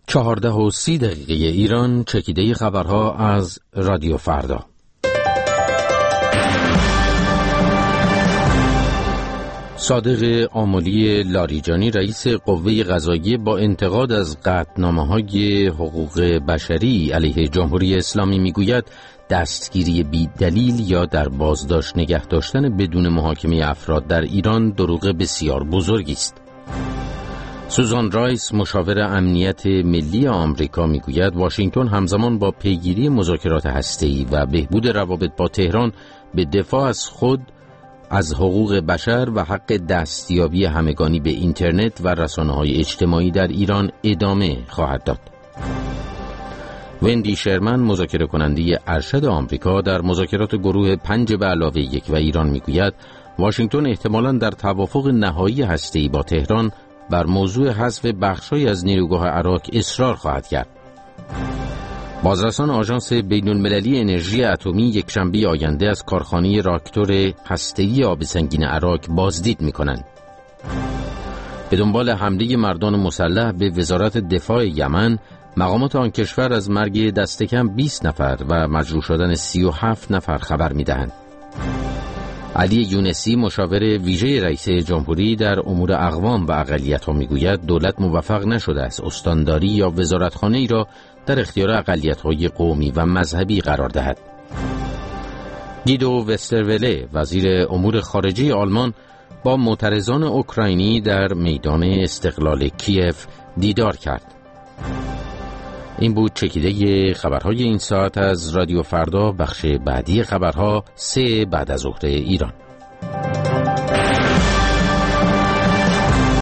14:30 ایران. چکیده خبرها از رادیو فردا. صادق آملی لاریجانی رئیس قوه قضاییه با انتقاد از قطعنامه‌های حقوق بشری علیه جمهوری اسلامی میگوید دستگیری بی دلیل یا در بازداشت نگه داشتن بدون محاکمه افراد در ایران دروغ بسیار بزرگی است. سوزان رایس مشاور امنیت ملی آمریکا میگوید واشنگتن همزمان با پیگیری مذاکرات هسته‌ای و بهبود روابط با تهران به دفاع از خود از حقوق بشر و حق دستیابی همگانی به اینترنت و رسانه‌های اجتماعی در ایران ادامه خواهد داد. وندی شرمن مذاکره کننده ارشد آمریکا در مذاکرات گروه 5+1 و ایران میگوید واشنگتن احتمالاً در توافق نهایی هسته‌ای با تهران بر موضوع حذف بخش‌هایی از نیروگاه عراق اصرار خواهد کرد. بازرسان آژانس بین‌المللی انرژی اتمی یکشنبه آینده از کارخانه راکتور هسته‌ای آب سنگین عراق بازدید می‌کنند. به دنبال حمله مردان مسلح به وزارت دفاع یمن، مقامات آن کشور از مرگ دست کم 20 نفر و مجروح شدن 37 نفر خبر می‌دهند. علی یونسی مشاور ویژه رئیس جمهوری در امور اقوام و اقلیت‌ها میگوید دولت موفق نشده است استانداری یا وزارتخانه‌ای را در اختیار اقلیت‌های قومی و مذهبی قرار دهد. گیدو وستروله وزیر امور خارجه آلمان با معترضان اوکراینی در میدان استقلال کیف دیدار کرد. این بود چکیده خبرهای این ساعت از رادیو فردا. بخش بعدی خبرها 3 بعد از ظهر ایران.